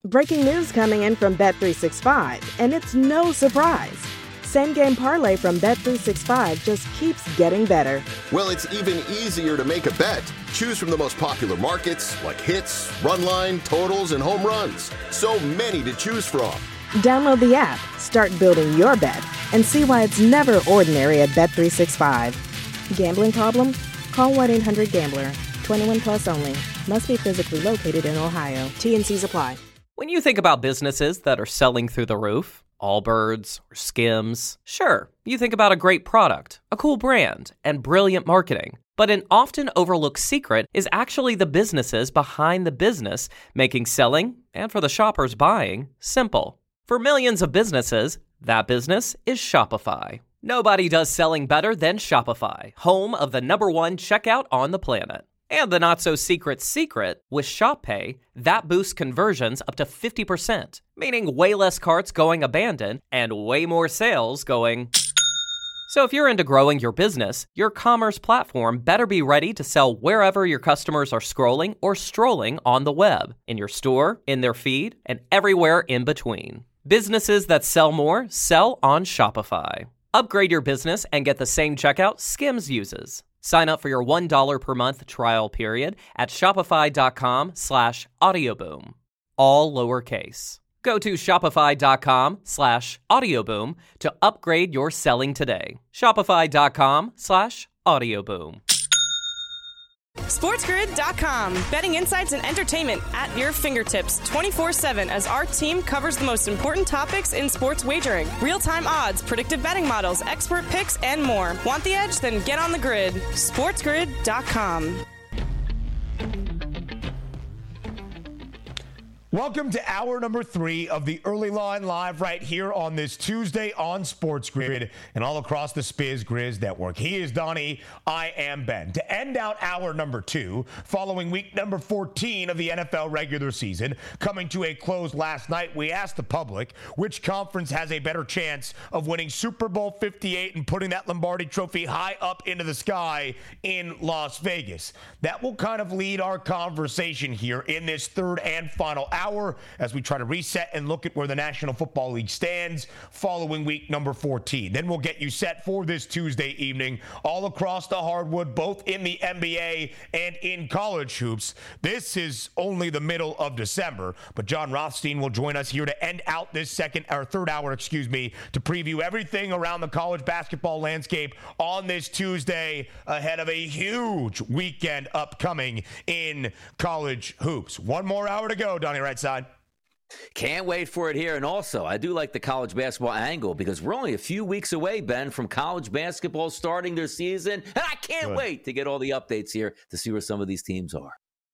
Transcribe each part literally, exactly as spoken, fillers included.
Breaking news coming in from Bet three sixty-five, and it's no surprise. Same Game Parlay from Bet three sixty-five just keeps getting better. Well, it's even easier to make a bet. Choose from the most popular markets, like hits, run line, totals, and home runs. So many to choose from. Download the app, start building your bet, and see why it's never ordinary at Bet three sixty-five. Gambling problem? Call one eight hundred gambler. twenty-one plus only. Must be physically located in Ohio. T and C's apply. When you think about businesses that are selling through the roof, Allbirds or Skims, sure, you think about a great product, a cool brand, and brilliant marketing. But an often overlooked secret is actually the businesses behind the business, making selling, and for the shoppers buying, simple. For millions of businesses, that business is Shopify. Nobody does selling better than Shopify, home of the number one checkout on the planet. And the not-so-secret secret, with Shop Pay, that boosts conversions up to fifty percent, meaning way less carts going abandoned and way more sales going... So if you're into growing your business, your commerce platform better be ready to sell wherever your customers are scrolling or strolling on the web, in your store, in their feed, and everywhere in between. Businesses that sell more sell on Shopify. Upgrade your business and get the same checkout Skims uses. Sign up for your one dollar per month trial period at shopify.com slash audioboom. All lowercase. Go to shopify.com slash audioboom to upgrade your selling today. Shopify.com slash audioboom. SportsGrid dot com. Betting insights and entertainment at your fingertips twenty-four seven as our team covers the most important topics in sports wagering. Real-time odds, predictive betting models, expert picks, and more. Want the edge? Then get on the grid. SportsGrid dot com. Welcome to hour number three of the Early Line Live right here on this Tuesday on Sports Grid and all across the Spiz Grizz network. He is Donnie. I am Ben. To end out hour number two, following week number fourteen of the N F L regular season, coming to a close last night, we asked the public which conference has a better chance of winning Super Bowl fifty-eight and putting that Lombardi trophy high up into the sky in Las Vegas. That will kind of lead our conversation here in this third and final hour. Hour as we try to reset and look at where the National Football League stands following week number fourteen. Then we'll get you set for this Tuesday evening all across the hardwood, both in the N B A and in college hoops. This is only the middle of December, but John Rothstein will join us here to end out this second or third hour, excuse me, to preview everything around the college basketball landscape on this Tuesday ahead of a huge weekend upcoming in college hoops. One more hour to go, Donnie, right side. Can't wait for it here. And also, I do like the college basketball angle because we're only a few weeks away, Ben, from college basketball starting their season. And I can't Good. wait to get all the updates here to see where some of these teams are.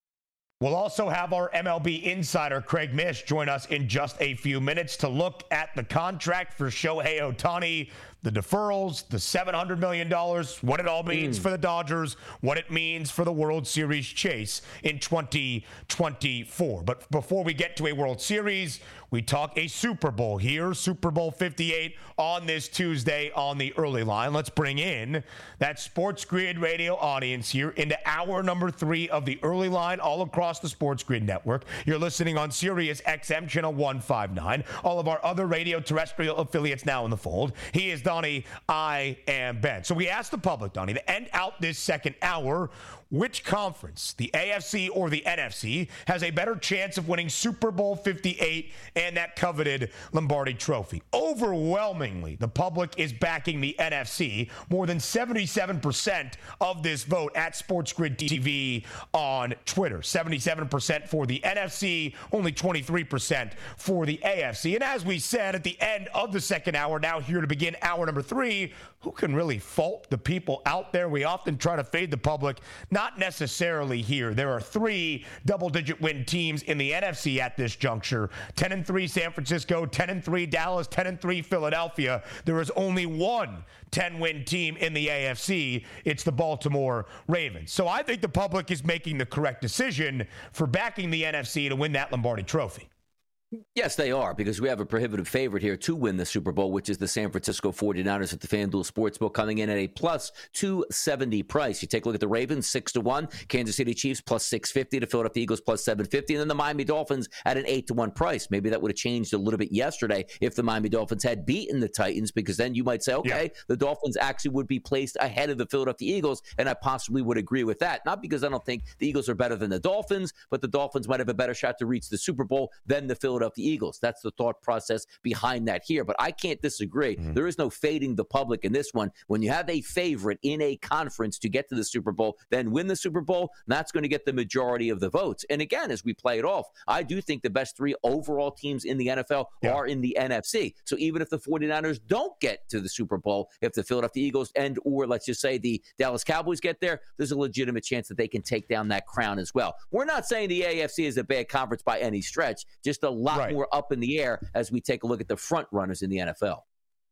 We'll also have our M L B insider, Craig Mish, join us in just a few minutes to look at the contract for Shohei Ohtani, the deferrals, the seven hundred million dollars, what it all means mm. for the Dodgers, what it means for the World Series chase in twenty twenty-four. But before we get to a World Series, we talk a Super Bowl here, Super Bowl fifty-eight on this Tuesday on the Early Line. Let's bring in that Sports Grid radio audience here into hour number three of the Early Line all across the Sports Grid network. You're listening on Sirius X M channel one fifty-nine. All of our other radio terrestrial affiliates now in the fold. He is Donnie. I am Ben. So we asked the public, Donnie, to end out this second hour, which conference, the A F C or the N F C, has a better chance of winning Super Bowl fifty-eight and that coveted Lombardi trophy? Overwhelmingly, the public is backing the N F C. More than seventy-seven percent of this vote at Sports Grid T V on Twitter. seventy-seven percent for the N F C, only twenty-three percent for the A F C. And as we said at the end of the second hour, now here to begin hour number three, who can really fault the people out there? We often try to fade the public. Not necessarily here. There are three double-digit win teams in the N F C at this juncture. ten and three San Francisco, ten and three Dallas, ten and three Philadelphia. There is only one ten-win team in the A F C. It's the Baltimore Ravens. So I think the public is making the correct decision for backing the N F C to win that Lombardi trophy. Yes, they are, because we have a prohibitive favorite here to win the Super Bowl, which is the San Francisco forty-niners at the FanDuel Sportsbook, coming in at a plus two seventy price. You take a look at the Ravens, six to one, Kansas City Chiefs plus six fifty, the Philadelphia Eagles plus seven fifty, and then the Miami Dolphins at an eight to one price. Maybe that would have changed a little bit yesterday if the Miami Dolphins had beaten the Titans, because then you might say, okay, yeah. the Dolphins actually would be placed ahead of the Philadelphia Eagles, and I possibly would agree with that. Not because I don't think the Eagles are better than the Dolphins, but the Dolphins might have a better shot to reach the Super Bowl than the Philadelphia Eagles. That's the thought process behind that here. But I can't disagree. Mm-hmm. There is no fading the public in this one. When you have a favorite in a conference to get to the Super Bowl, then win the Super Bowl, that's going to get the majority of the votes. And again, as we play it off, I do think the best three overall teams in the N F L yeah. are in the N F C. So even if the forty-niners don't get to the Super Bowl, if the Philadelphia Eagles and or let's just say the Dallas Cowboys get there, there's a legitimate chance that they can take down that crown as well. We're not saying the A F C is a bad conference by any stretch, just a lot right. more up in the air as we take a look at the front runners in the N F L.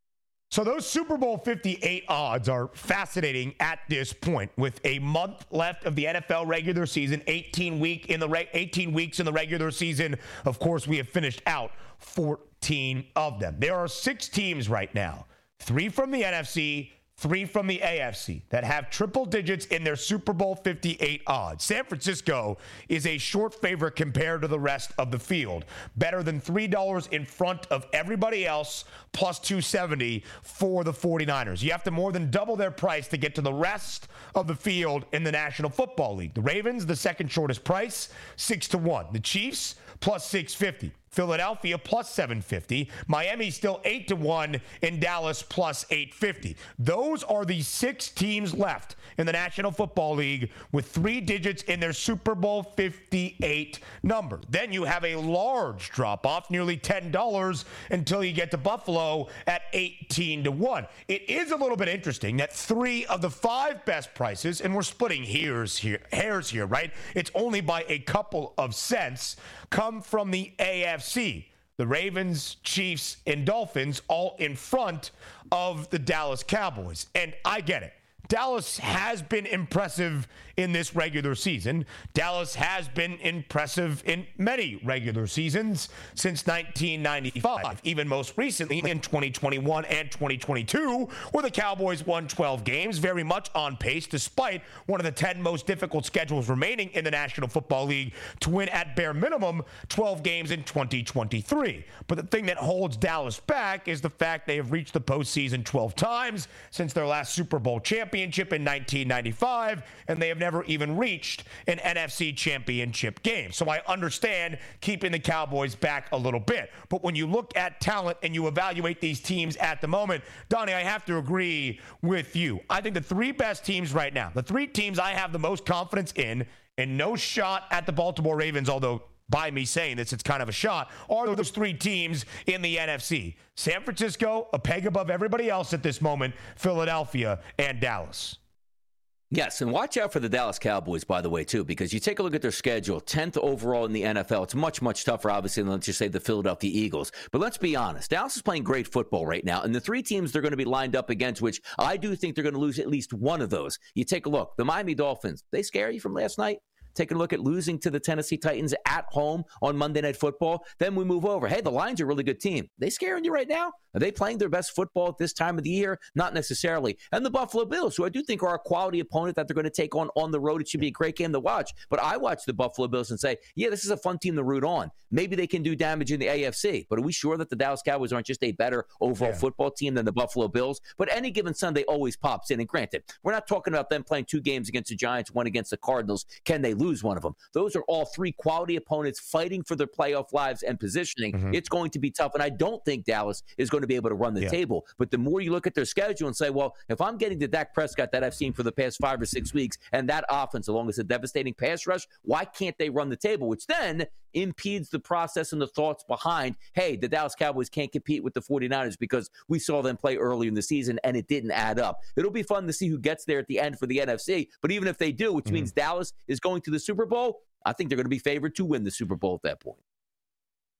So those Super Bowl fifty-eight odds are fascinating at this point. With a month left of the N F L regular season, eighteen week in the re- eighteen weeks in the regular season. Of course, we have finished out fourteen of them. There are six teams right now, three from the N F C, three from the A F C, that have triple digits in their Super Bowl fifty-eight odds. San Francisco is a short favorite compared to the rest of the field. Better than three dollars in front of everybody else, plus two seventy for the forty-niners. You have to more than double their price to get to the rest of the field in the National Football League. The Ravens, the second shortest price, six to one. The Chiefs, plus six fifty. Philadelphia plus seven fifty. Miami still eight to one, and Dallas plus eight fifty. Those are the six teams left in the National Football League with three digits in their Super Bowl fifty-eight number. Then you have a large drop off, nearly ten dollars, until you get to Buffalo at eighteen to one. It is a little bit interesting that three of the five best prices, and we're splitting hairs here, hairs here, right? It's only by a couple of cents, come from the A F C. The Ravens, Chiefs, and Dolphins all in front of the Dallas Cowboys. And I get it. Dallas has been impressive in this regular season. Dallas has been impressive in many regular seasons since nineteen ninety-five, even most recently in twenty twenty-one and twenty twenty-two, where the Cowboys won twelve games, very much on pace, despite one of the ten most difficult schedules remaining in the National Football League, to win at bare minimum twelve games in twenty twenty-three. But the thing that holds Dallas back is the fact they have reached the postseason twelve times since their last Super Bowl championship in nineteen ninety-five, and they have never even reached an N F C championship game. So I understand keeping the Cowboys back a little bit. But when you look at talent and you evaluate these teams at the moment, Donnie, I have to agree with you. I think the three best teams right now, the three teams I have the most confidence in, and no shot at the Baltimore Ravens, although by me saying this, it's kind of a shot, are those three teams in the N F C. San Francisco, a peg above everybody else at this moment, Philadelphia, and Dallas. Yes, and watch out for the Dallas Cowboys, by the way, too, because you take a look at their schedule, tenth overall in the N F L. It's much, much tougher, obviously, than let's just say the Philadelphia Eagles. But let's be honest, Dallas is playing great football right now, and the three teams they're going to be lined up against, which I do think they're going to lose at least one of those. You take a look, the Miami Dolphins, they scare you from last night? Taking a look at losing to the Tennessee Titans at home on Monday Night Football. Then we move over. Hey, the Lions are a really good team. Are they scaring you right now? Are they playing their best football at this time of the year? Not necessarily. And the Buffalo Bills, who I do think are a quality opponent that they're going to take on on the road. It should be a great game to watch. But I watch the Buffalo Bills and say, yeah, this is a fun team to root on. Maybe they can do damage in the A F C. But are we sure that the Dallas Cowboys aren't just a better overall yeah. football team than the Buffalo Bills? But any given Sunday always pops in. And granted, we're not talking about them playing two games against the Giants, one against the Cardinals. Can they lose one of them? Those are all three quality opponents fighting for their playoff lives and positioning. Mm-hmm. It's going to be tough. And I don't think Dallas is going to be able to run the yeah. table. But the more you look at their schedule and say, well, if I'm getting the Dak Prescott that I've seen for the past five or six weeks and that offense, along with a devastating pass rush, why can't they run the table? Which then impedes the process and the thoughts behind, hey, the Dallas Cowboys can't compete with the forty-niners because we saw them play early in the season and it didn't add up. It'll be fun to see who gets there at the end for the N F C. But even if they do, which mm-hmm. means Dallas is going to the Super Bowl, I think they're going to be favored to win the Super Bowl at that point.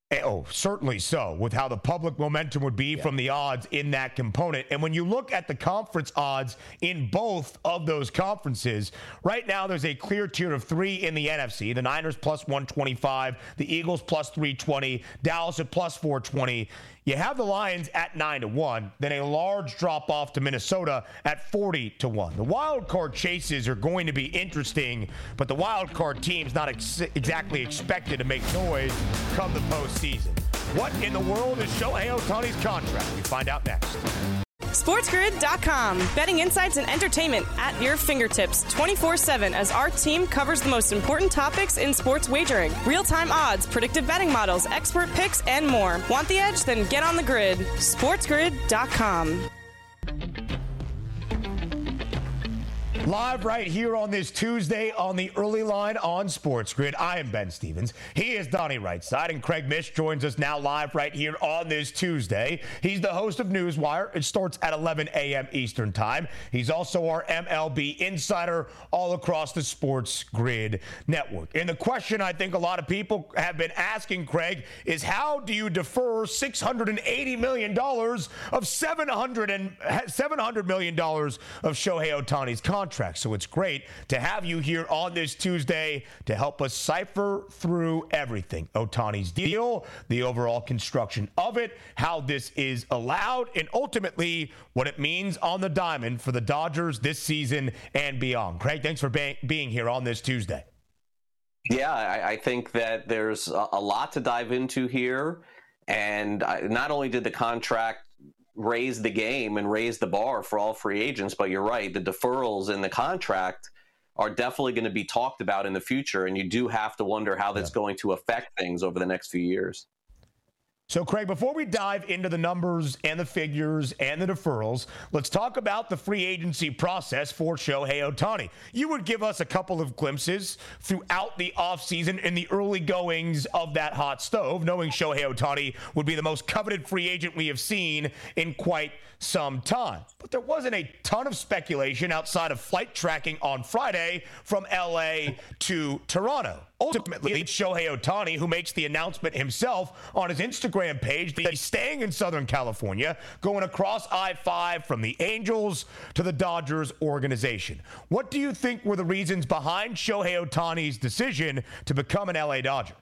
Oh, certainly so, with how the public momentum would be yeah. from the odds in that component. And when you look at the conference odds in both of those conferences, right now there's a clear tier of three in the N F C. The Niners plus one twenty-five, the Eagles plus three twenty, Dallas at plus four twenty. You have the Lions at nine to one, then a large drop off to Minnesota at forty to one. The wild card chases are going to be interesting, but the wild card team's not ex- exactly expected to make noise come the postseason. What in the world is Shohei Ohtani's contract? We find out next. SportsGrid dot com. Betting insights and entertainment at your fingertips twenty-four seven as our team covers the most important topics in sports wagering. Real-time odds, predictive betting models, expert picks, and more. Want the edge? Then get on the grid. SportsGrid dot com. Live right here on this Tuesday on the early line on Sports Grid. I am Ben Stevens. He is Donnie Rightside, and Craig Mish joins us now live right here on this Tuesday. He's the host of Newswire. It starts at eleven a.m. Eastern Time. He's also our M L B insider all across the Sports Grid network. And the question I think a lot of people have been asking, Craig, is how do you defer six hundred eighty million dollars of seven hundred million dollars of Shohei Ohtani's contract? So it's great to have you here on this Tuesday to help us cipher through everything. Ohtani's deal, the overall construction of it, how this is allowed, and ultimately what it means on the diamond for the Dodgers this season and beyond. Craig, thanks for be- being here on this Tuesday. Yeah, I, I think that there's a, a lot to dive into here. And I, not only did the contract raise the game and raise the bar for all free agents, but you're right, the deferrals in the contract are definitely going to be talked about in the future, and you do have to wonder how that's yeah. going to affect things over the next few years. So, Craig, before we dive into the numbers and the figures and the deferrals, let's talk about the free agency process for Shohei Ohtani. You would give us a couple of glimpses throughout the offseason in the early goings of that hot stove, knowing Shohei Ohtani would be the most coveted free agent we have seen in quite some time. But there wasn't a ton of speculation outside of flight tracking on Friday from L A to Toronto. Ultimately, it's Shohei Ohtani who makes the announcement himself on his Instagram page that he's staying in Southern California, going across I five from the Angels to the Dodgers organization. What do you think were the reasons behind Shohei Ohtani's decision to become an L A Dodger?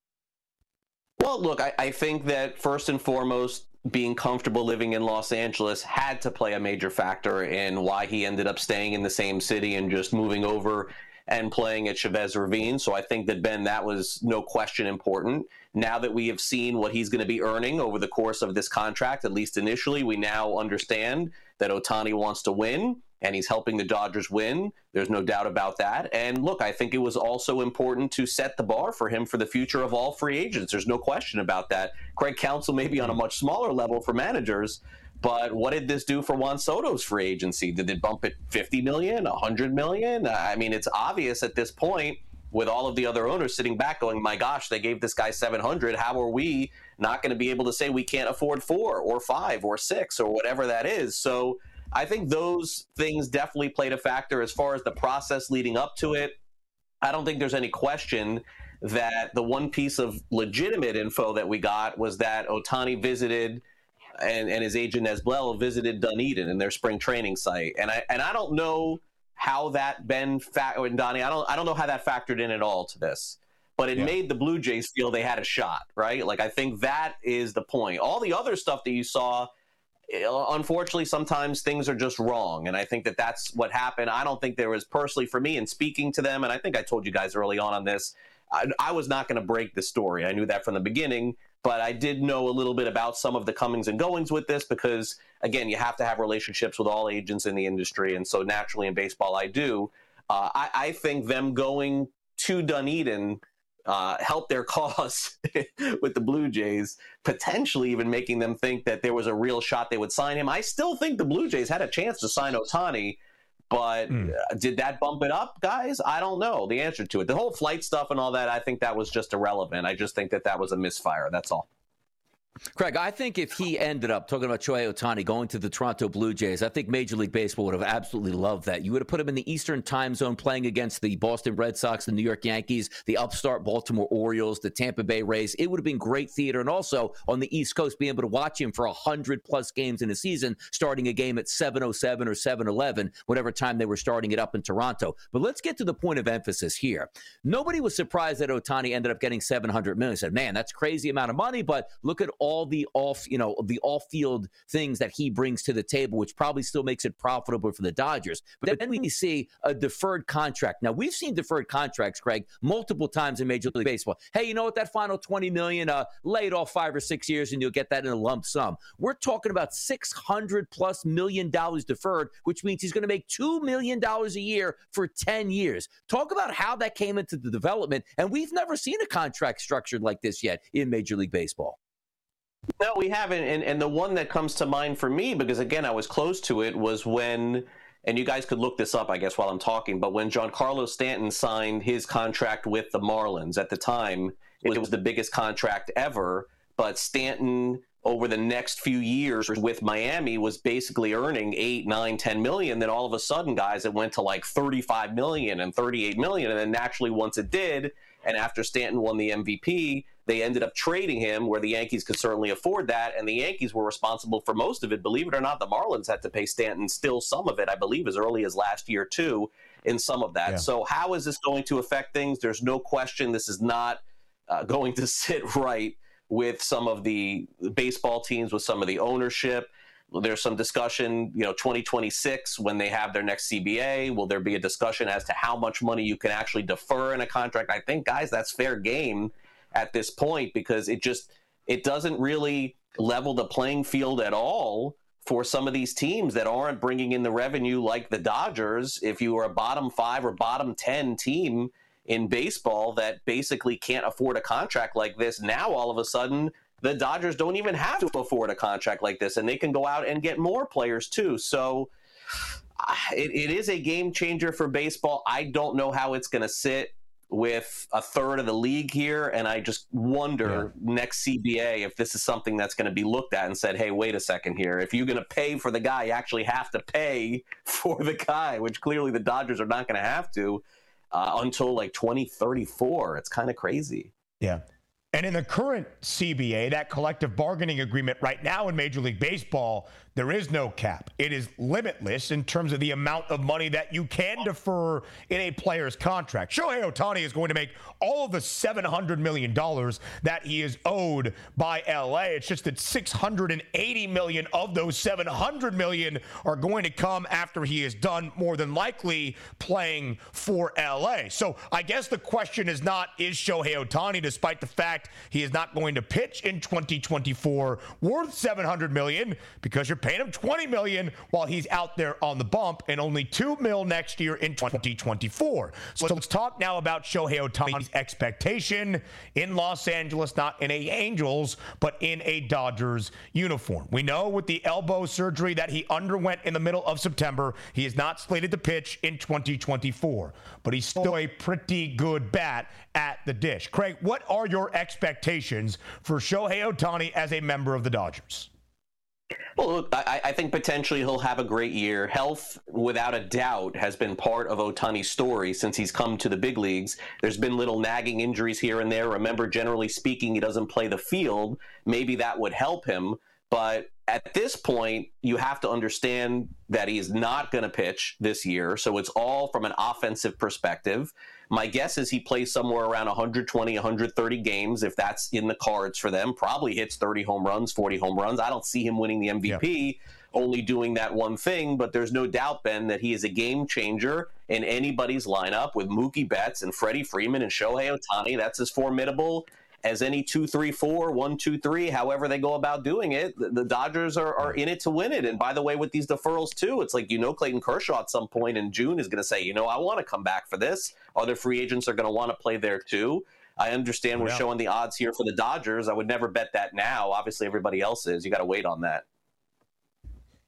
Well, look, I, I think that first and foremost, being comfortable living in Los Angeles had to play a major factor in why he ended up staying in the same city and just moving over and playing at Chavez Ravine. So I think that, Ben, that was no question important. Now that we have seen what he's going to be earning over the course of this contract, at least initially, we now understand that Ohtani wants to win, and he's helping the Dodgers win. There's no doubt about that. And look, I think it was also important to set the bar for him for the future of all free agents. There's no question about that. Craig Counsell may be on a much smaller level for managers, but what did this do for Juan Soto's free agency? Did it bump it fifty million, one hundred million? I mean, it's obvious at this point with all of the other owners sitting back going, my gosh, they gave this guy seven hundred. How are we not going to be able to say we can't afford four or five or six or whatever that is? So I think those things definitely played a factor as far as the process leading up to it. I don't think there's any question that the one piece of legitimate info that we got was that Ohtani visited and, and his agent Nesblell visited Dunedin in their spring training site. And I and I don't know how that Ben fa- and Donnie, I don't I don't know how that factored in at all to this. But it yeah. made the Blue Jays feel they had a shot, right? Like, I think that is the point. All the other stuff that you saw, unfortunately, sometimes things are just wrong. And I think that that's what happened. I don't think there was, personally for me, in speaking to them, and I think I told you guys early on on this, I, I was not going to break the story. I knew that from the beginning, but I did know a little bit about some of the comings and goings with this because, again, you have to have relationships with all agents in the industry. And so naturally in baseball, I do. Uh, I, I think them going to Dunedin Uh, help their cause with the Blue Jays, potentially even making them think that there was a real shot they would sign him. I still think the Blue Jays had a chance to sign Ohtani, but mm. uh, did that bump it up, guys? I don't know the answer to it. The whole flight stuff and all that, I think that was just irrelevant. I just think that that was a misfire. That's all. Craig, I think if he ended up, talking about Shohei Ohtani, going to the Toronto Blue Jays, I think Major League Baseball would have absolutely loved that. You would have put him in the Eastern time zone playing against the Boston Red Sox, the New York Yankees, the upstart Baltimore Orioles, the Tampa Bay Rays. It would have been great theater. And also on the East Coast, being able to watch him for one hundred plus games in a season, starting a game at seven oh seven or seven eleven, whatever time they were starting it up in Toronto. But let's get to the point of emphasis here. Nobody was surprised that Ohtani ended up getting seven hundred million dollars. Said, man, that's crazy amount of money, but look at all the off, you know, the off-field things that he brings to the table, which probably still makes it profitable for the Dodgers. But then we see a deferred contract. Now, we've seen deferred contracts, Craig, multiple times in Major League Baseball. Hey, you know what? That final twenty million dollars, uh, lay it off five or six years and you'll get that in a lump sum. We're talking about six hundred plus million dollars deferred, which means he's going to make two million dollars a year for ten years. Talk about how that came into the development. And we've never seen a contract structured like this yet in Major League Baseball. No, we haven't. And, and the one that comes to mind for me, because again, I was close to it, was when, and you guys could look this up, I guess, while I'm talking, but when Giancarlo Stanton signed his contract with the Marlins at the time, it was the biggest contract ever. But Stanton, over the next few years with Miami, was basically earning eight, nine, ten million. Then all of a sudden, guys, it went to like thirty-five million and thirty-eight million. And then naturally, once it did, and after Stanton won the M V P, they ended up trading him where the Yankees could certainly afford that, and the Yankees were responsible for most of it. Believe it or not, the Marlins had to pay Stanton still some of it, I believe, as early as last year, too, in some of that. Yeah. So how is this going to affect things? There's no question this is not uh, going to sit right with some of the baseball teams, with some of the ownership. There's some discussion, you know, twenty twenty-six, when they have their next C B A, will there be a discussion as to how much money you can actually defer in a contract? I think, guys, that's fair game at this point, because it just, it doesn't really level the playing field at all for some of these teams that aren't bringing in the revenue like the Dodgers. If you are a bottom five or bottom ten team in baseball that basically can't afford a contract like this, now all of a sudden the Dodgers don't even have to afford a contract like this, and they can go out and get more players too. So it, it is a game changer for baseball. I don't know how it's going to sit with a third of the league here, and I just wonder yeah. next C B A if this is something that's going to be looked at and said, hey, wait a second here. If you're going to pay for the guy, you actually have to pay for the guy, which clearly the Dodgers are not going to have to uh, until like twenty thirty-four. It's kind of crazy. Yeah. And in the current C B A, that collective bargaining agreement right now in Major League Baseball, there is no cap. It is limitless in terms of the amount of money that you can defer in a player's contract. Shohei Ohtani is going to make all of the seven hundred million dollars that he is owed by L A. It's just that six hundred eighty million dollars of those seven hundred million dollars are going to come after he is done, more than likely, playing for L A. So I guess the question is not, is Shohei Ohtani, despite the fact he is not going to pitch in twenty twenty-four, worth seven hundred million dollars, because you're paying him twenty million dollars while he's out there on the bump, and only two mil next year in twenty twenty-four. So let's talk now about Shohei Ohtani's expectation in Los Angeles, not in a Angels, but in a Dodgers uniform. We know with the elbow surgery that he underwent in the middle of September, he is not slated to pitch in twenty twenty-four, but he's still a pretty good bat at the dish. Craig, what are your expectations for Shohei Ohtani as a member of the Dodgers? Well, look, I, I think potentially he'll have a great year. Health, without a doubt, has been part of Ohtani's story since he's come to the big leagues. There's been little nagging injuries here and there. Remember, generally speaking, he doesn't play the field. Maybe that would help him. But at this point, you have to understand that he is not going to pitch this year. So it's all from an offensive perspective. My guess is he plays somewhere around one hundred twenty, one hundred thirty games, if that's in the cards for them. Probably hits thirty home runs, forty home runs. I don't see him winning the M V P, yeah. only doing that one thing. But there's no doubt, Ben, that he is a game changer in anybody's lineup with Mookie Betts and Freddie Freeman and Shohei Ohtani. That's as formidable as any two, three, four, one, two, three, however they go about doing it. The, the Dodgers are, are in it to win it. And by the way, with these deferrals too, it's like, you know, Clayton Kershaw at some point in June is going to say, you know, I want to come back for this. Other free agents are going to want to play there too. I understand we're yeah. showing the odds here for the Dodgers. I would never bet that now. Obviously, everybody else is. You got to wait on that.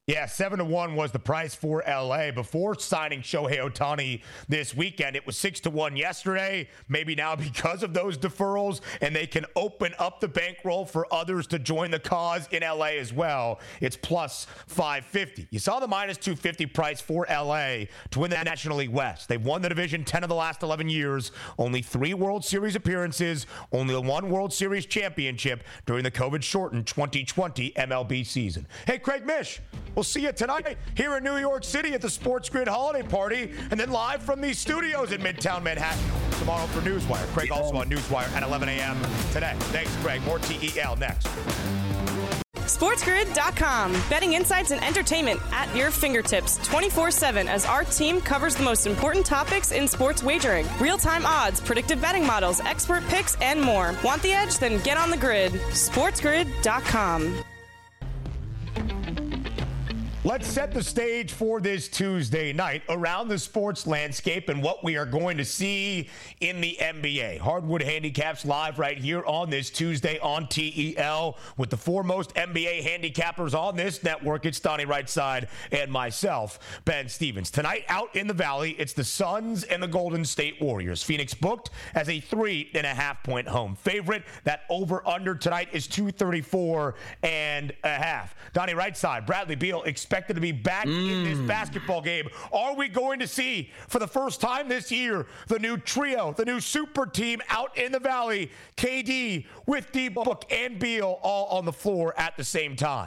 Yeah, seven to one was the price for L A before signing Shohei Ohtani this weekend. It was six to one yesterday. Maybe now because of those deferrals, and they can open up the bankroll for others to join the cause in L A as well. It's plus five fifty. You saw the minus two fifty price for L A to win the National League West. They've won the division ten of the last eleven years. Only three World Series appearances, only one World Series championship during the COVID-shortened twenty twenty M L B season. Hey, Craig Mish. We'll see you tonight here in New York City at the Sports Grid Holiday Party, and then live from these studios in Midtown Manhattan tomorrow for Newswire. Craig also on Newswire at eleven a.m. today. Thanks, Craig. More T E L next. SportsGrid dot com. Betting insights and entertainment at your fingertips twenty-four seven as our team covers the most important topics in sports wagering. Real-time odds, predictive betting models, expert picks, and more. Want the edge? Then get on the grid. SportsGrid dot com. Let's set the stage for this Tuesday night around the sports landscape and what we are going to see in the N B A. Hardwood Handicaps live right here on this Tuesday on T E L with the foremost N B A handicappers on this network. It's Donnie Rightside and myself, Ben Stevens. Tonight out in the Valley, it's the Suns and the Golden State Warriors. Phoenix booked as a three and a half point home favorite. That over under tonight is two thirty-four and a half. Donnie Rightside, Bradley Beal expected to be back mm. in this basketball game. Are we going to see, for the first time this year, the new trio, the new super team out in the Valley, K D with D-Book and Beal all on the floor at the same time?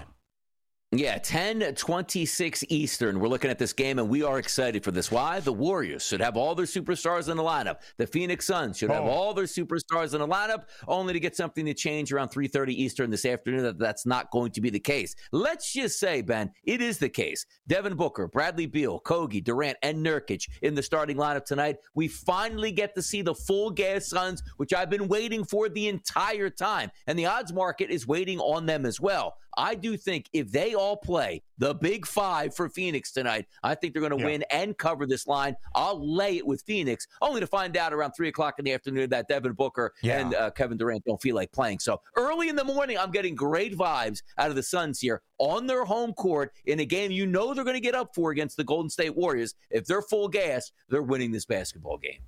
Yeah, ten twenty-six Eastern. We're looking at this game, and we are excited for this. Why? The Warriors should have all their superstars in the lineup. The Phoenix Suns should have oh. all their superstars in the lineup, only to get something to change around three thirty Eastern this afternoon. That That's not going to be the case. Let's just say, Ben, it is the case. Devin Booker, Bradley Beal, Kogi, Durant, and Nurkic in the starting lineup tonight. We finally get to see the full gas Suns, which I've been waiting for the entire time. And the odds market is waiting on them as well. I do think if they all play the big five for Phoenix tonight, I think they're going to yeah. win and cover this line. I'll lay it with Phoenix, only to find out around three o'clock in the afternoon that Devin Booker yeah. and uh, Kevin Durant don't feel like playing. So early in the morning, I'm getting great vibes out of the Suns here on their home court in a game you know they're going to get up for against the Golden State Warriors. If they're full gas, they're winning this basketball game.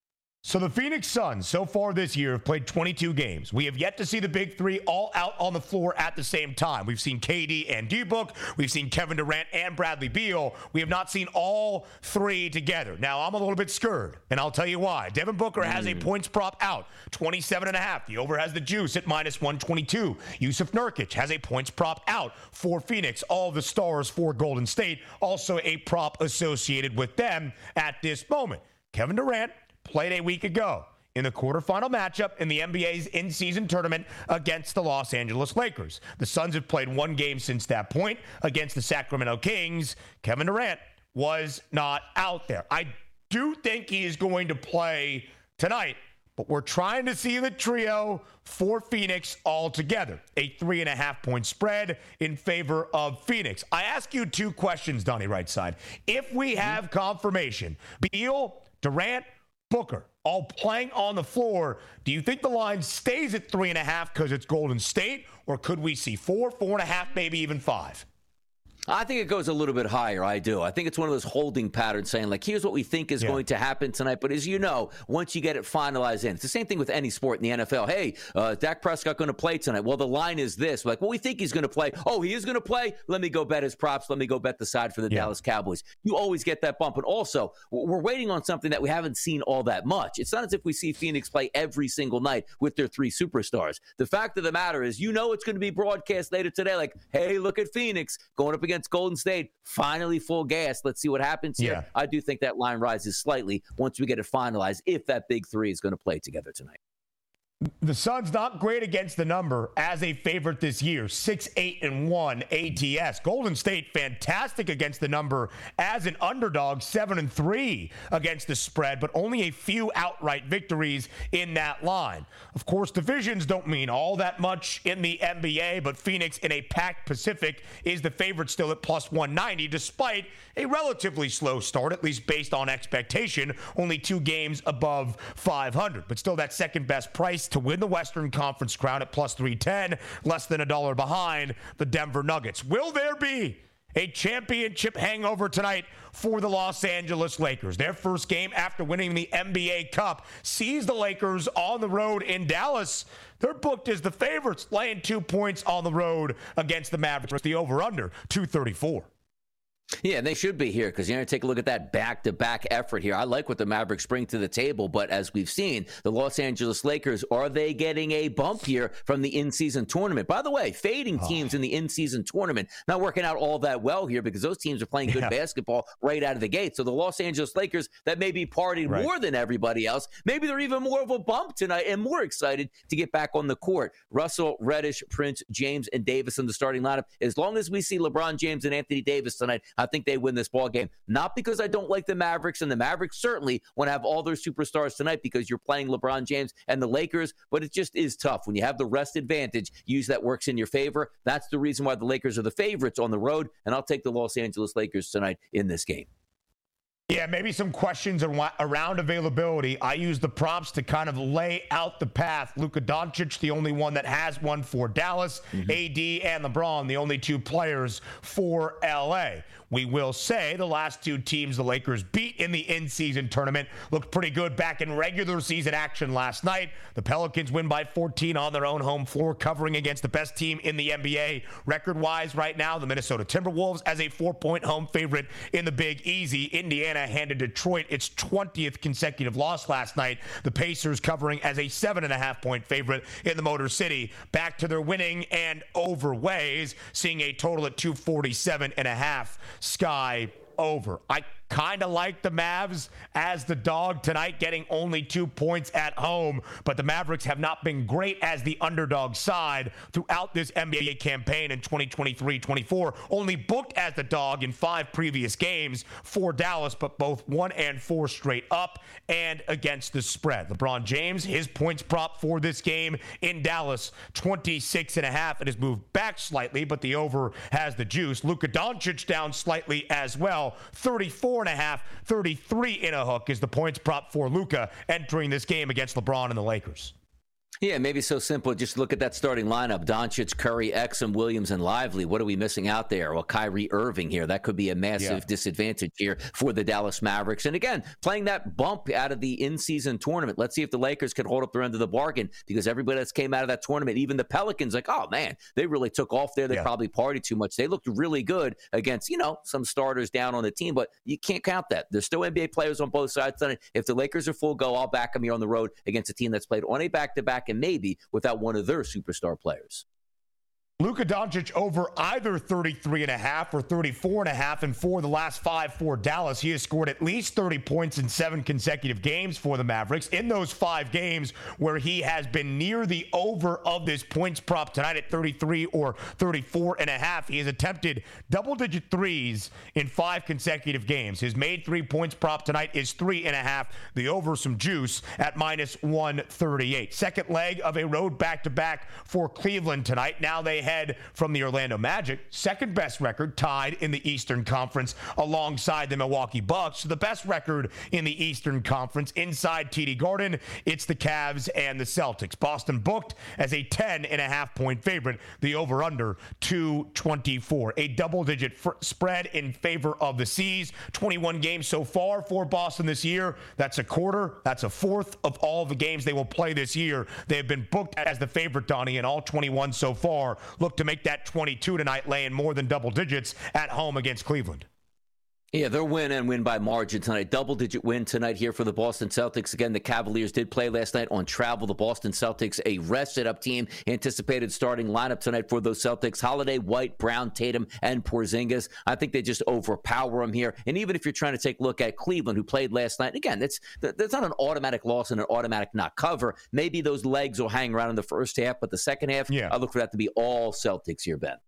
So the Phoenix Suns so far this year have played twenty-two games. We have yet to see the big three all out on the floor at the same time. We've seen K D and D-Book. We've seen Kevin Durant and Bradley Beal. We have not seen all three together. Now, I'm a little bit scared, and I'll tell you why. Devin Booker mm. has a points prop out, twenty-seven and a half. The over has the juice at minus one twenty-two. Yusuf Nurkic has a points prop out for Phoenix. All the stars for Golden State, also a prop associated with them at this moment. Kevin Durant played a week ago in the quarterfinal matchup in the N B A's in-season tournament against the Los Angeles Lakers. The Suns have played one game since that point against the Sacramento Kings. Kevin Durant was not out there. I do think he is going to play tonight, but we're trying to see the trio for Phoenix all together. A three and a half point spread in favor of Phoenix. I ask you two questions, Donnie Rightside. If we have confirmation, Beal, Durant, Booker all playing on the floor, do you think the line stays at three and a half because it's Golden State, or could we see four, four and a half, maybe even five? I think it goes a little bit higher. I do. I think it's one of those holding patterns saying, like, here's what we think is yeah. going to happen tonight. But as you know, once you get it finalized in, it's the same thing with any sport in the N F L. Hey, uh, Dak Prescott going to play tonight. Well, the line is this. We're like, well, we think he's going to play. Oh, he is going to play? Let me go bet his props. Let me go bet the side for the yeah. Dallas Cowboys. You always get that bump. And also, we're waiting on something that we haven't seen all that much. It's not as if we see Phoenix play every single night with their three superstars. The fact of the matter is, you know it's going to be broadcast later today. Like, hey, look at Phoenix going up against Golden State. Finally full gas. Let's see what happens here. Yeah. I do think that line rises slightly once we get it finalized, if that big three is going to play together tonight. The Suns not great against the number as a favorite this year, six eight and one A T S. Golden State fantastic against the number as an underdog, seven and three against the spread, but only a few outright victories in that line. Of course, divisions don't mean all that much in the N B A, but Phoenix in a packed Pacific is the favorite still at plus one ninety, despite a relatively slow start, at least based on expectation, only two games above five hundred, but still that second best price to win the Western Conference crown at plus three ten, less than a dollar behind the Denver Nuggets. Will there be A championship hangover tonight for the Los Angeles Lakers. Their first game after winning the N B A Cup sees the Lakers on the road in Dallas. They're booked as the favorites, laying two points on the road against the Mavericks. The over-under, two thirty-four. Yeah, and they should be here because you're going to take a look at that back-to-back effort here. I like what the Mavericks bring to the table, but as we've seen, the Los Angeles Lakers, are they getting a bump here from the in-season tournament? By the way, fading teams oh. in the in-season tournament, not working out all that well here because those teams are playing good yeah. basketball right out of the gate. So the Los Angeles Lakers that maybe partied right. more than everybody else, maybe they're even more of a bump tonight and more excited to get back on the court. Russell, Reddish, Prince, James, and Davis in the starting lineup. As long as we see LeBron James and Anthony Davis tonight, I think they win this ball game. Not because I don't like the Mavericks, and the Mavericks certainly want to have all their superstars tonight because you're playing LeBron James and the Lakers, but it just is tough. When you have the rest advantage, use that works in your favor. That's the reason why the Lakers are the favorites on the road, and I'll take the Los Angeles Lakers tonight in this game. Yeah, maybe some questions around availability. I use the prompts to kind of lay out the path. Luka Doncic, the only one that has one for Dallas. Mm-hmm. A D and LeBron, the only two players for L A. We will say the last two teams the Lakers beat in the in-season tournament looked pretty good back in regular season action last night. The Pelicans win by fourteen on their own home floor, covering against the best team in the N B A. Record-wise right now, the Minnesota Timberwolves as a four-point home favorite in the Big Easy. Indiana handed Detroit its twentieth consecutive loss last night. The Pacers covering as a seven and a half point favorite in the Motor City. Back to their winning and over ways, seeing a total at two forty-seven and a half. Sky over. I kind of like the Mavs as the dog tonight, getting only two points at home, but the Mavericks have not been great as the underdog side throughout this N B A campaign in twenty twenty-three twenty-four. Only booked as the dog in five previous games for Dallas, but both one and four straight up and against the spread. LeBron James, his points prop for this game in Dallas, twenty-six and a half. It has moved back slightly, but the over has the juice. Luka Doncic down slightly as well, thirty-four and a half, thirty-three in a hook is the points prop for Luka entering this game against LeBron and the Lakers. Yeah, maybe so simple. Just look at that starting lineup. Doncic, Curry, Exum, Williams, and Lively. What are we missing out there? Well, Kyrie Irving here. That could be a massive yeah. disadvantage here for the Dallas Mavericks. And again, playing that bump out of the in-season tournament. Let's see if the Lakers can hold up their end of the bargain, because everybody that's came out of that tournament, even the Pelicans, like, oh, man, they really took off there. They yeah. probably partied too much. They looked really good against, you know, some starters down on the team, but you can't count that. There's still N B A players on both sides tonight. If the Lakers are full go, I'll back them here on the road against a team that's played on a back-to-back and maybe without one of their superstar players. Luka Doncic over either thirty-three and a half or thirty-four and a half, and for the last five for Dallas, he has scored at least thirty points in seven consecutive games for the Mavericks. In those five games where he has been near the over of this points prop tonight at thirty-three or thirty-four and a half, he has attempted double-digit threes in five consecutive games. His made three points prop tonight is three and a half. The over some juice at minus one thirty-eight. Second leg of a road back-to-back for Cleveland tonight. Now they head from the Orlando Magic, second best record, tied in the Eastern Conference alongside the Milwaukee Bucks. So the best record in the Eastern Conference inside T D Garden, it's the Cavs and the Celtics. Boston booked as a ten and a half point favorite. The over-under two twenty-four. A double-digit fr- spread in favor of the C's. twenty-one games so far for Boston this year. That's a quarter. That's a fourth of all the games they will play this year. They have been booked as the favorite, Donnie, in all twenty-one so far. Look to make that twenty-two tonight, laying more than double digits at home against Cleveland. Yeah, they'll win and win by margin tonight. Double-digit win tonight here for the Boston Celtics. Again, the Cavaliers did play last night on travel. The Boston Celtics, a rested-up team. Anticipated starting lineup tonight for those Celtics. Holiday, White, Brown, Tatum, and Porzingis. I think they just overpower them here. And even if you're trying to take a look at Cleveland, who played last night, again, that's that's not an automatic loss and an automatic not cover. Maybe those legs will hang around in the first half, but the second half, yeah. I look for that to be all Celtics here, Ben.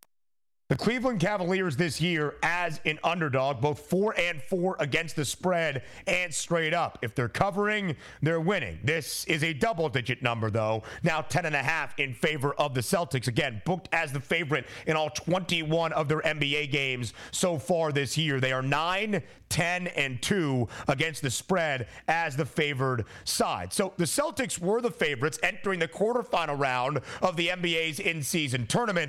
The Cleveland Cavaliers this year as an underdog, both four and four against the spread and straight up. If they're covering, they're winning. This is a double-digit number, though. Now ten and a half in favor of the Celtics. Again, booked as the favorite in all twenty-one of their N B A games so far this year. They are nine, ten, and two against the spread as the favored side. So the Celtics were the favorites entering the quarterfinal round of the N B A's in-season tournament.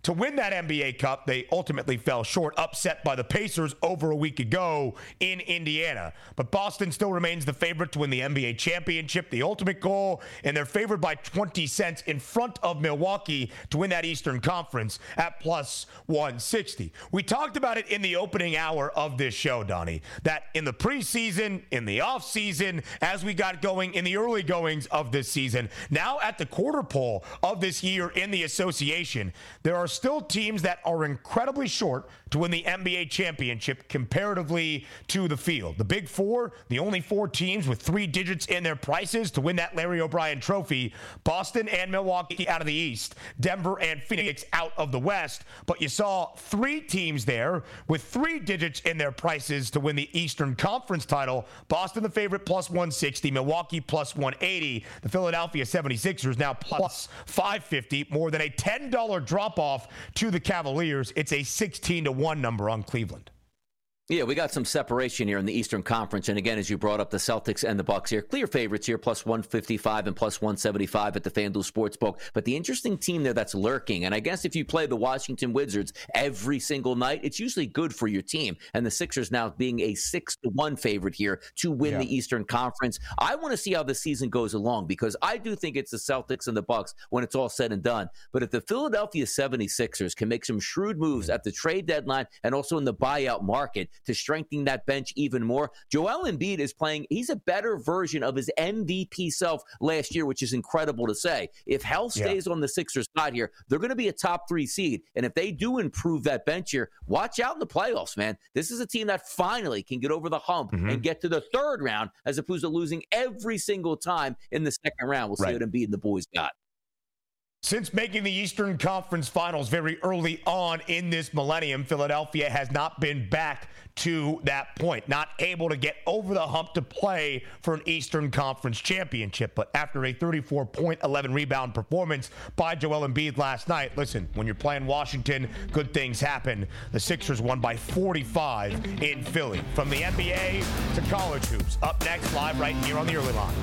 to win that N B A Cup. They ultimately fell short, upset by the Pacers over a week ago in Indiana. But Boston still remains the favorite to win the N B A championship, the ultimate goal, and they're favored by twenty cents in front of Milwaukee to win that Eastern Conference at plus one sixty. We talked about it in the opening hour of this show, Donnie, that in the preseason, in the offseason, as we got going in the early goings of this season, now at the quarter pole of this year in the association, there are still teams that are incredibly short to win the N B A championship comparatively to the field. The Big Four, the only four teams with three digits in their prices to win that Larry O'Brien trophy, Boston and Milwaukee out of the East, Denver and Phoenix out of the West. But you saw three teams there with three digits in their prices to win the Eastern Conference title. Boston the favorite plus one sixty, Milwaukee plus one eighty, the Philadelphia seventy-sixers now plus five fifty, more than a ten dollars drop-off to the Cavaliers. It's a sixteen to one number on Cleveland. Yeah, we got some separation here in the Eastern Conference. And again, as you brought up, the Celtics and the Bucks here, clear favorites here, plus one fifty-five and plus one seventy-five at the FanDuel Sportsbook. But the interesting team there that's lurking, and I guess if you play the Washington Wizards every single night, it's usually good for your team. And the Sixers now being a six to one favorite here to win yeah. the Eastern Conference. I want to see how the season goes along, because I do think it's the Celtics and the Bucks when it's all said and done. But if the Philadelphia seventy-sixers can make some shrewd moves at the trade deadline and also in the buyout market to strengthen that bench even more. Joel Embiid is playing, he's a better version of his M V P self last year, which is incredible to say. If health stays yeah. on the Sixers side here, they're going to be a top three seed. And if they do improve that bench here, watch out in the playoffs, man. This is a team that finally can get over the hump mm-hmm. and get to the third round, as opposed to losing every single time in the second round. We'll see right. what Embiid and the boys got. Since making the Eastern Conference Finals very early on in this millennium, Philadelphia has not been back to that point, not able to get over the hump to play for an Eastern Conference championship. But after a thirty-four point, eleven rebound performance by Joel Embiid last night, listen, when you're playing Washington, good things happen. The Sixers won by forty-five in Philly. From the N B A to college hoops, up next, live right here on the Early Line.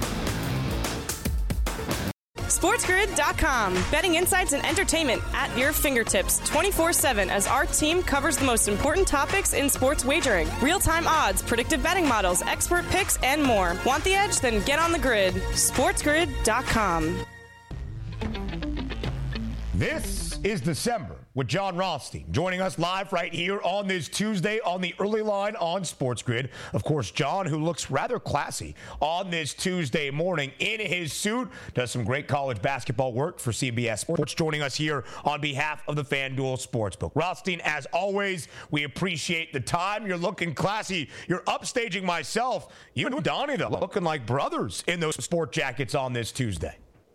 SportsGrid dot com. Betting insights and entertainment at your fingertips twenty-four seven as our team covers the most important topics in sports wagering. Real-time odds, predictive betting models, expert picks, and more. Want the edge? Then get on the grid. SportsGrid dot com. This is December with John Rothstein joining us live right here on this Tuesday on the Early Line on Sports Grid. Of course, John, who looks rather classy on this Tuesday morning in his suit, does some great college basketball work for C B S Sports, joining us here on behalf of the FanDuel Sportsbook. Rothstein, as always, we appreciate the time. You're looking classy. You're upstaging myself. You and Donnie, though, looking like brothers in those sport jackets on this Tuesday.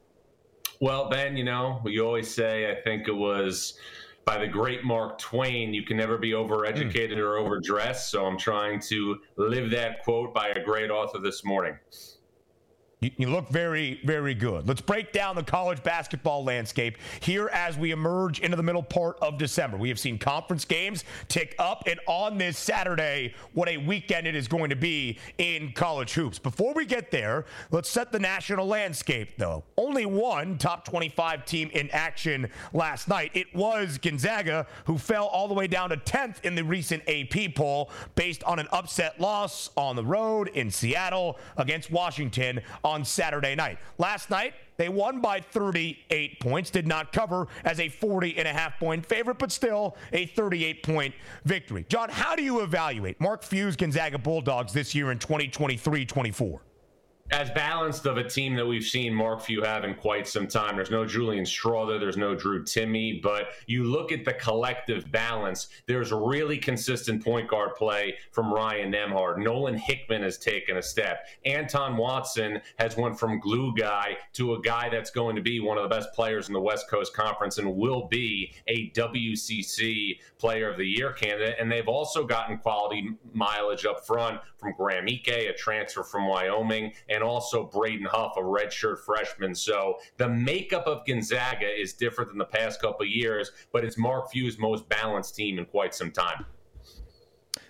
Well, Ben, you know, you always say, I think it was by the great Mark Twain, you can never be overeducated mm. or overdressed. So I'm trying to live that quote by a great author this morning. You, you look very, very good. Let's break down the college basketball landscape here as we emerge into the middle part of December. We have seen conference games tick up, and on this Saturday, what a weekend it is going to be in college hoops. Before we get there, let's set the national landscape, though. Only one top twenty-five team in action last night. It was Gonzaga, who fell all the way down to tenth in the recent A P poll based on an upset loss on the road in Seattle against Washington on Saturday night. Last night, they won by thirty-eight points, did not cover as a forty and a half point favorite, but still a thirty-eight point victory. John, how do you evaluate Mark Few's Gonzaga Bulldogs this year in twenty twenty-three twenty-four? As balanced of a team that we've seen Mark Few have in quite some time. There's no Julian Strawther, there's no Drew Timme, but you look at the collective balance, there's a really consistent point guard play from Ryan Nembhard. Nolan Hickman has taken a step. Anton Watson has went from glue guy to a guy that's going to be one of the best players in the West Coast Conference and will be a W C C Player of the Year candidate. And they've also gotten quality mileage up front from Graham Ike, a transfer from Wyoming, and also Braden Huff, a redshirt freshman. So the makeup of Gonzaga is different than the past couple of years, but it's Mark Few's most balanced team in quite some time.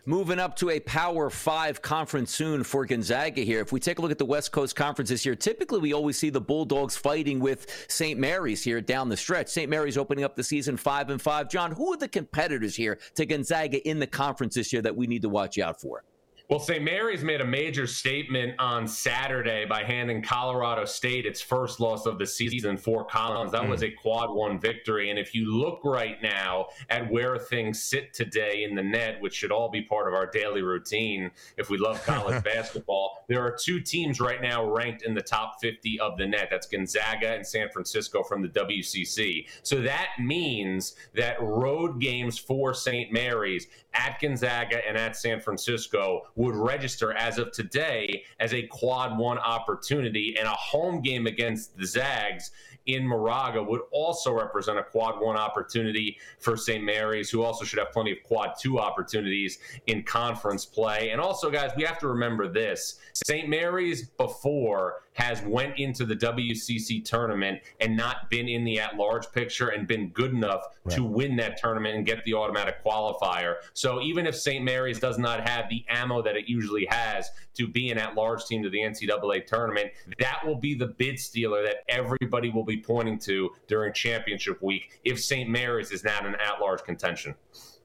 Moving up to a Power Five conference soon for Gonzaga here. If we take a look at the West Coast Conference this year, typically we always see the Bulldogs fighting with Saint Mary's here down the stretch. Saint Mary's opening up the season five and five. John, who are the competitors here to Gonzaga in the conference this year that we need to watch out for? Well, Saint Mary's made a major statement on Saturday by handing Colorado State its first loss of the season for Collins. That was a quad one victory. And if you look right now at where things sit today in the net, which should all be part of our daily routine if we love college basketball, there are two teams right now ranked in the top fifty of the net. That's Gonzaga and San Francisco from the W C C. So that means that road games for Saint Mary's at Gonzaga and at San Francisco would register as of today as a quad one opportunity, and a home game against the Zags in Moraga would also represent a quad one opportunity for Saint Mary's, who also should have plenty of quad two opportunities in conference play. And also, guys, we have to remember this. Saint Mary's before has went into the W C C tournament and not been in the at-large picture and been good enough right. to win that tournament and get the automatic qualifier. So even if Saint Mary's does not have the ammo that it usually has to be an at-large team to the N C double A tournament, that will be the bid stealer that everybody will be pointing to during championship week if Saint Mary's is not an at-large contention.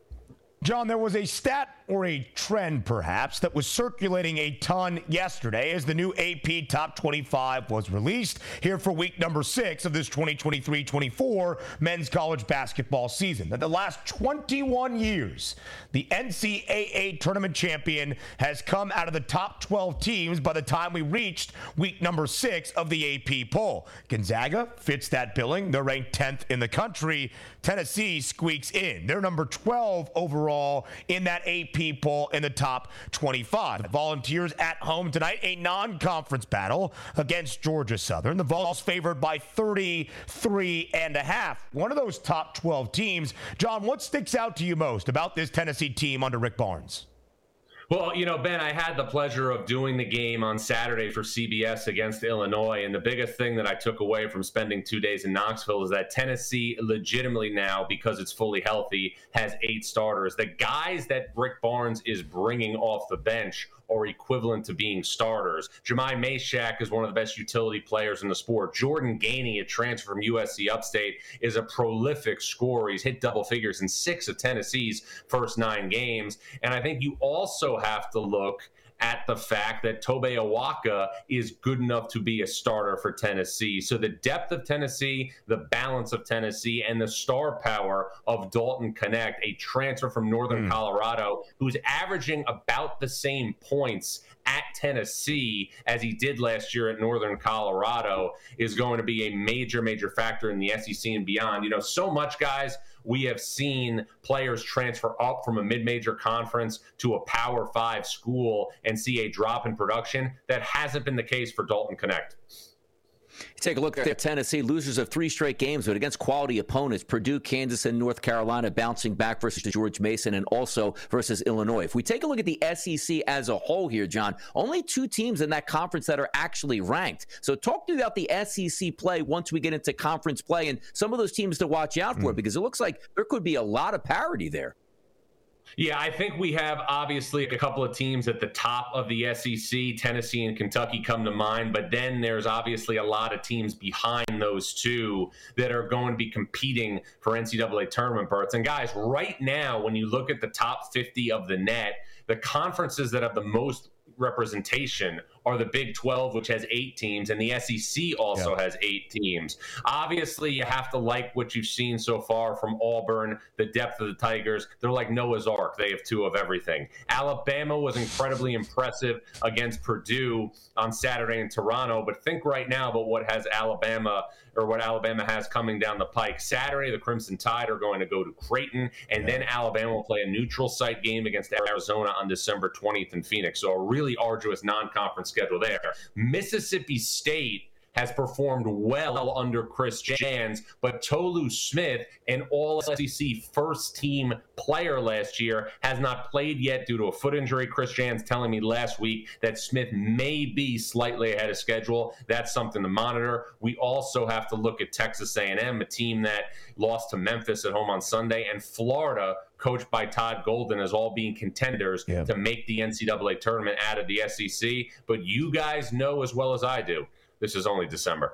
John, there was a stat or a trend, perhaps, that was circulating a ton yesterday as the new A P Top twenty-five was released here for week number six of this twenty twenty-three twenty-four men's college basketball season. That the last twenty-one years, the N C double A tournament champion has come out of the top twelve teams by the time we reached week number six of the A P poll. Gonzaga fits that billing. They're ranked tenth in the country. Tennessee squeaks in. They're number twelve overall in that A P poll in the top twenty-five. The Volunteers at home tonight, a non-conference battle against Georgia Southern. The Vols favored by thirty-three and a half. One of those top twelve teams. John, what sticks out to you most about this Tennessee team under Rick Barnes? Well, you know, Ben, I had the pleasure of doing the game on Saturday for C B S against Illinois, and the biggest thing that I took away from spending two days in Knoxville is that Tennessee legitimately now, because it's fully healthy, has eight starters. The guys that Rick Barnes is bringing off the bench are equivalent to being starters. Jemai Mashack is one of the best utility players in the sport. Jordan Gainey, a transfer from U S C Upstate, is a prolific scorer. He's hit double figures in six of Tennessee's first nine games. And I think you also have to look at the fact that Tobe Awaka is good enough to be a starter for Tennessee. So the depth of Tennessee, the balance of Tennessee, and the star power of Dalton Connect, a transfer from Northern mm. Colorado, who's averaging about the same points at Tennessee as he did last year at Northern Colorado, is going to be a major, major factor in the S E C and beyond. You know, so much, guys, we have seen players transfer up from a mid-major conference to a Power Five school and see a drop in production. That hasn't been the case for Dalton Connect. Take a look at Tennessee, losers of three straight games, but against quality opponents, Purdue, Kansas, and North Carolina, bouncing back versus George Mason and also versus Illinois. If we take a look at the S E C as a whole here, John, only two teams in that conference that are actually ranked. So talk to me about the S E C play once we get into conference play and some of those teams to watch out for, mm. because it looks like there could be a lot of parity there. Yeah, I think we have obviously a couple of teams at the top of the S E C. Tennessee and Kentucky come to mind, but then there's obviously a lot of teams behind those two that are going to be competing for N C double A tournament berths. And guys, right now, when you look at the top fifty of the net, the conferences that have the most representation are the Big twelve, which has eight teams, and the S E C also yeah. has eight teams. Obviously, you have to like what you've seen so far from Auburn, the depth of the Tigers. They're like Noah's Ark. They have two of everything. Alabama was incredibly impressive against Purdue on Saturday in Toronto, but think right now about what has Alabama or what Alabama has coming down the pike. Saturday, the Crimson Tide are going to go to Creighton, and yeah. then Alabama will play a neutral site game against Arizona on December twentieth in Phoenix. So a really arduous non-conference schedule there. Mississippi State has performed well under Chris Jans, but Tolu Smith, an all-S E C first-team player last year, has not played yet due to a foot injury. Chris Jans telling me last week that Smith may be slightly ahead of schedule. That's something to monitor. We also have to look at Texas A and M, a team that lost to Memphis at home on Sunday, and Florida, coached by Todd Golden, as all being contenders yeah. to make the N C double A tournament out of the S E C. But you guys know as well as I do, this is only December.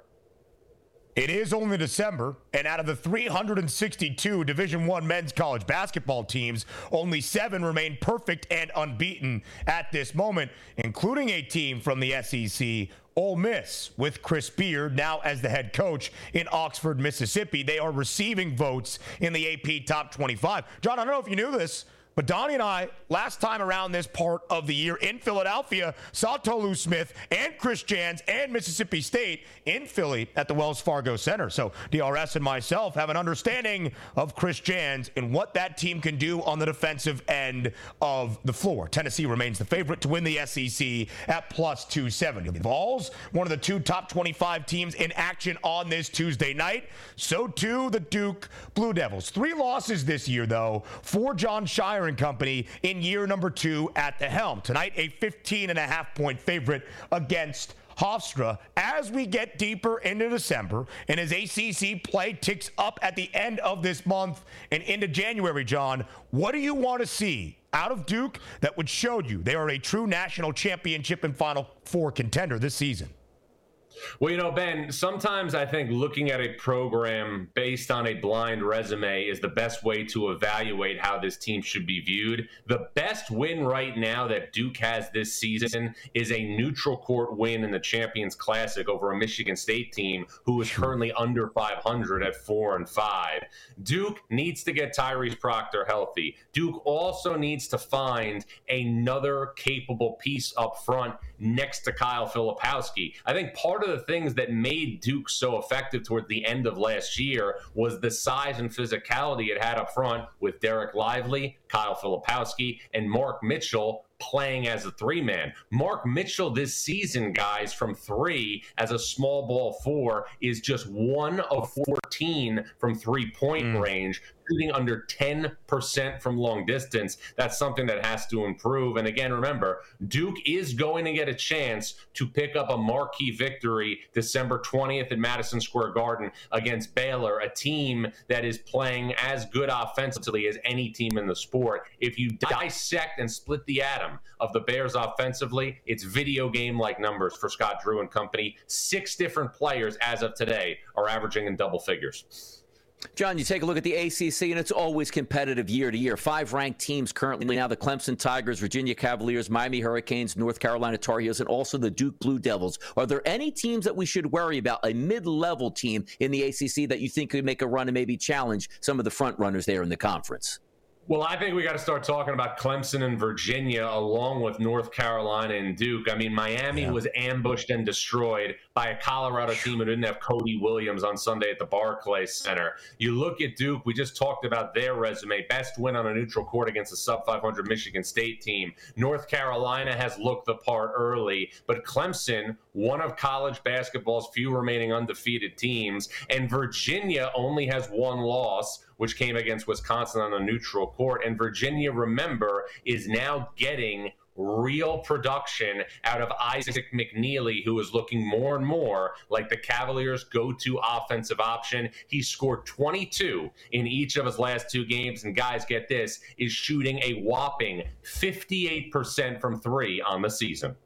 It is only December, and out of the three hundred sixty-two Division I men's college basketball teams, only seven remain perfect and unbeaten at this moment, including a team from the S E C, Ole Miss, with Chris Beard now as the head coach in Oxford, Mississippi. They are receiving votes in the A P Top twenty-five. John, I don't know if you knew this, but Donnie and I, last time around this part of the year in Philadelphia, saw Tolu Smith and Chris Jans and Mississippi State in Philly at the Wells Fargo Center. So D R S and myself have an understanding of Chris Jans and what that team can do on the defensive end of the floor. Tennessee remains the favorite to win the S E C at plus two seventy. The Vols, one of the two top twenty-five teams in action on this Tuesday night. So too the Duke Blue Devils. Three losses this year, though, for John Shire and company in year number two at the helm. Tonight, a fifteen and a half point favorite against Hofstra. As we get deeper into December and as A C C play ticks up at the end of this month and into January, John, what do you want to see out of Duke that would show you they are a true national championship and Final Four contender this season? Well, you know, Ben, sometimes I think looking at a program based on a blind resume is the best way to evaluate how this team should be viewed. The best win right now that Duke has this season is a neutral court win in the Champions Classic over a Michigan State team who is currently under five hundred at four and five. Duke needs to get Tyrese Proctor healthy. Duke also needs to find another capable piece up front next to Kyle Filipowski. I think part of the things that made Duke so effective toward the end of last year was the size and physicality it had up front with Derek Lively, Kyle Filipowski, and Mark Mitchell playing as a three-man. Mark Mitchell this season, guys, from three as a small ball four is just one of fourteen from three-point mm. range, shooting under ten percent from long distance. That's something that has to improve. And again, remember, Duke is going to get a chance to pick up a marquee victory December twentieth at Madison Square Garden against Baylor, a team that is playing as good offensively as any team in the sport. If you dissect and split the atom of the Bears offensively, it's video game-like numbers for Scott Drew and company. Six different players as of today are averaging in double figures. John, you take a look at the A C C, and it's always competitive year to year. Five ranked teams currently now: the Clemson Tigers, Virginia Cavaliers, Miami Hurricanes, North Carolina Tar Heels, and also the Duke Blue Devils. Are there any teams that we should worry about, a mid-level team in the A C C that you think could make a run and maybe challenge some of the front runners there in the conference? Well, I think we got to start talking about Clemson and Virginia along with North Carolina and Duke. I mean, Miami yeah. was ambushed and destroyed by a Colorado team who didn't have Cody Williams on Sunday at the Barclays Center. You look at Duke, we just talked about their resume. Best win on a neutral court against a sub five hundred Michigan State team. North Carolina has looked the part early, but Clemson, one of college basketball's few remaining undefeated teams, and Virginia only has one loss, which came against Wisconsin on a neutral court. And Virginia, remember, is now getting real production out of Isaac McNeely, who is looking more and more like the Cavaliers' go-to offensive option. He scored twenty-two in each of his last two games, and guys, get this, is shooting a whopping fifty-eight percent from three on the season.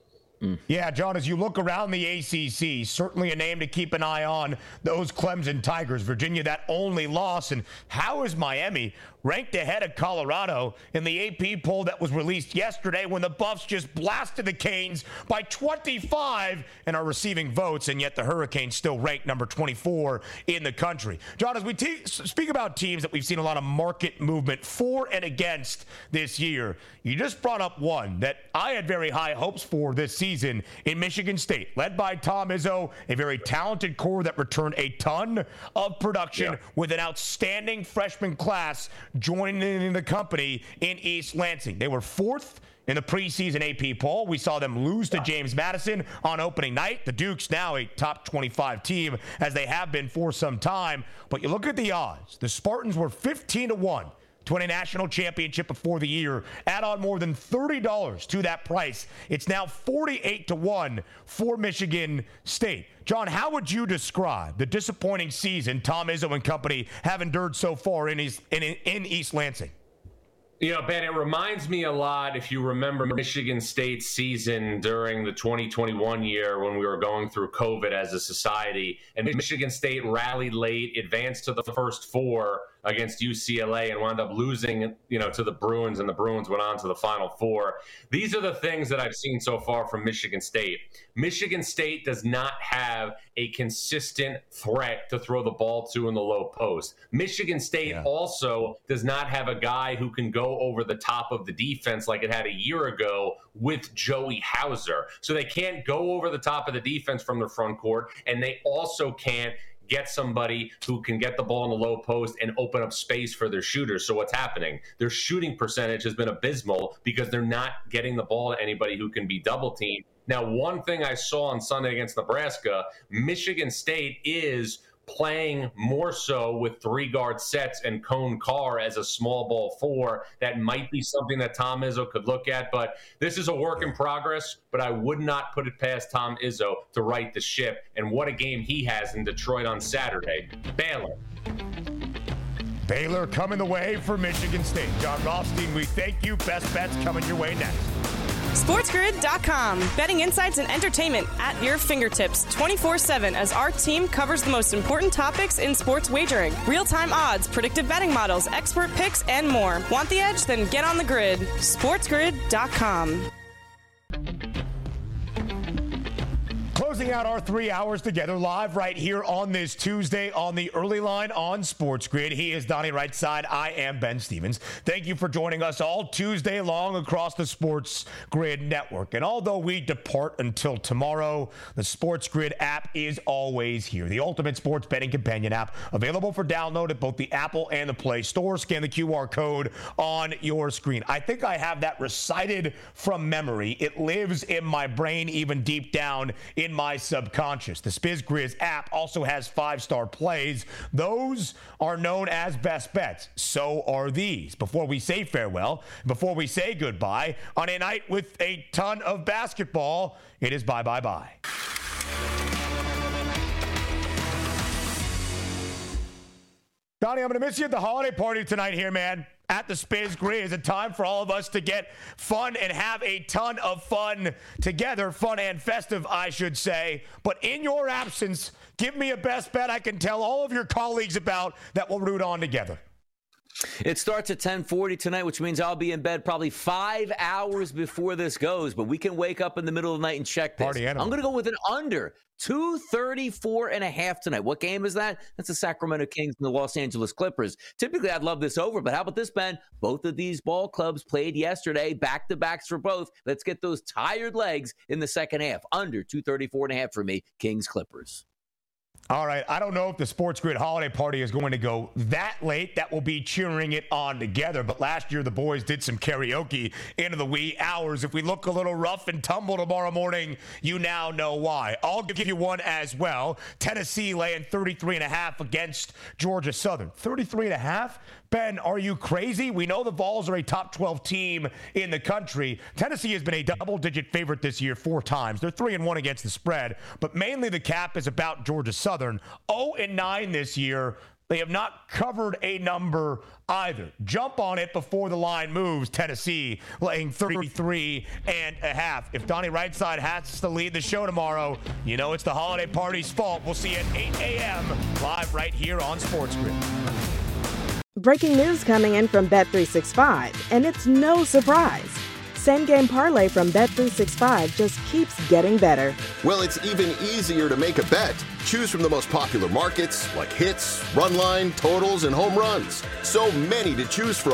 Mm. Yeah, John, as you look around the A C C, certainly a name to keep an eye on, those Clemson Tigers. Virginia, that only loss. And how is Miami ranked ahead of Colorado in the A P poll that was released yesterday when the Buffs just blasted the Canes by twenty-five and are receiving votes, and yet the Hurricanes still ranked number twenty-four in the country? John, as we te- speak about teams that we've seen a lot of market movement for and against this year, you just brought up one that I had very high hopes for this season. season in Michigan State, led by Tom Izzo, a very talented core that returned a ton of production yeah. with an outstanding freshman class joining the company in East Lansing. They were fourth in the preseason A P poll. We saw them lose to James Madison on opening night. The Dukes now a top twenty-five team, as they have been for some time. But you look at the odds. The Spartans were fifteen to one to win a national championship before the year. Add on more than thirty dollars to that price. It's now forty-eight to one for Michigan State. John, how would you describe the disappointing season Tom Izzo and company have endured so far in East, in, in East Lansing? You know, Ben, it reminds me a lot, if you remember Michigan State's season during the twenty twenty-one year when we were going through COVID as a society, and Michigan State rallied late, advanced to the first four against U C L A and wound up losing, you know, to the Bruins, and the Bruins went on to the Final Four. These are the things that I've seen so far from Michigan State. Michigan State does not have a consistent threat to throw the ball to in the low post. Michigan State yeah. also does not have a guy who can go over the top of the defense like it had a year ago with Joey Hauser. So they can't go over the top of the defense from the front court, and they also can't get somebody who can get the ball in the low post and open up space for their shooters. So what's happening? Their shooting percentage has been abysmal because they're not getting the ball to anybody who can be double teamed. Now, one thing I saw on Sunday against Nebraska, Michigan State is playing more so with three guard sets and Cone Carr as a small ball four. That might be something that Tom Izzo could look at, but this is a work in progress, but I would not put it past Tom Izzo to right the ship. And what a game he has in Detroit on Saturday. Baylor. Baylor coming the way for Michigan State. John Rothstein, we thank you. Best bets coming your way next. SportsGrid dot com. Betting insights and entertainment at your fingertips twenty-four seven as our team covers the most important topics in sports wagering. Real-time odds, predictive betting models, expert picks, and more. Want the edge? Then get on the grid. SportsGrid dot com. Closing out our three hours together live right here on this Tuesday on the early line on Sports Grid. He is Donnie Rightside. I am Ben Stevens. Thank you for joining us all Tuesday long across the Sports Grid network. And although we depart until tomorrow, the Sports Grid app is always here. The ultimate sports betting companion app, available for download at both the Apple and the Play Store. Scan the Q R code on your screen. I think I have that recited from memory. It lives in my brain, even deep down in my subconscious. The SpizGriz app also has five-star plays. Those are known as best bets. So are these. Before we say farewell, before we say goodbye, on a night with a ton of basketball, it is bye-bye-bye. Donnie, I'm going to miss you at the holiday party tonight here, man. At the SpizGriz, a time for all of us to get fun and have a ton of fun together. Fun and festive, I should say. But in your absence, give me a best bet I can tell all of your colleagues about that we'll root on together. It starts at ten forty tonight, which means I'll be in bed probably five hours before this goes. But we can wake up in the middle of the night and check this. Party animal. I'm going to go with an under. two thirty-four and a half tonight. What game is that? That's the Sacramento Kings and the Los Angeles Clippers. Typically, I'd love this over, but how about this, Ben? Both of these ball clubs played yesterday, back-to-backs for both. Let's get those tired legs in the second half. Under two thirty-four and a half for me, Kings Clippers. All right, I don't know if the Sports Grid holiday party is going to go that late. That will be cheering it on together. But last year, the boys did some karaoke into the wee hours. If we look a little rough and tumble tomorrow morning, you now know why. I'll give you one as well. Tennessee laying thirty-three and a half against Georgia Southern. thirty-three and a half? Ben, are you crazy? We know the Vols are a top twelve team in the country. Tennessee has been a double-digit favorite this year four times. They're three and one against the spread, but mainly the cap is about Georgia Southern. oh and nine this year. They have not covered a number either. Jump on it before the line moves. Tennessee laying thirty-three and a half. If Donnie Rightside has to lead the show tomorrow, you know it's the holiday party's fault. We'll see you at eight a.m. live right here on Sports Grid. Breaking news coming in from Bet three sixty-five, and it's no surprise. Same-game parlay from Bet three sixty-five just keeps getting better. Well, it's even easier to make a bet. Choose from the most popular markets like hits, run line, totals, and home runs. So many to choose from.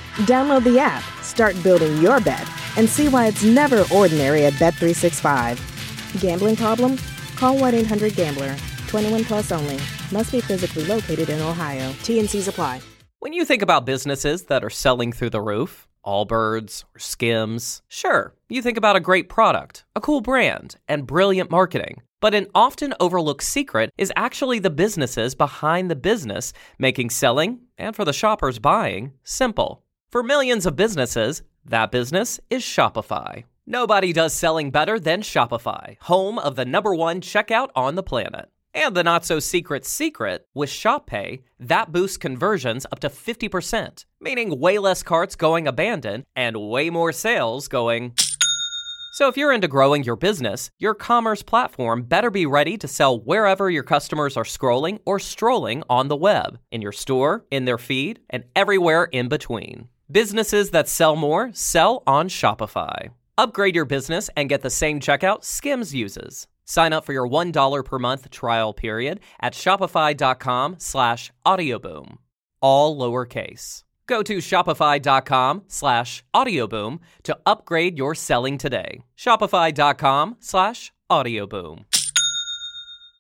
Download the app, start building your bet, and see why it's never ordinary at Bet three sixty-five. Gambling problem? Call one eight hundred gambler. twenty-one plus only. Must be physically located in Ohio. T and C's apply. When you think about businesses that are selling through the roof, Allbirds or Skims, sure, you think about a great product, a cool brand, and brilliant marketing. But an often overlooked secret is actually the businesses behind the business, making selling, and for the shoppers buying, simple. For millions of businesses, that business is Shopify. Nobody does selling better than Shopify, home of the number one checkout on the planet. And the not-so-secret secret, with ShopPay, that boosts conversions up to fifty percent, meaning way less carts going abandoned and way more sales going... So if you're into growing your business, your commerce platform better be ready to sell wherever your customers are scrolling or strolling on the web, in your store, in their feed, and everywhere in between. Businesses that sell more sell on Shopify. Upgrade your business and get the same checkout Skims uses. Sign up for your one dollar per month trial period at shopify.com slash audioboom. All lowercase. Go to shopify.com slash audioboom to upgrade your selling today. Shopify.com slash audioboom.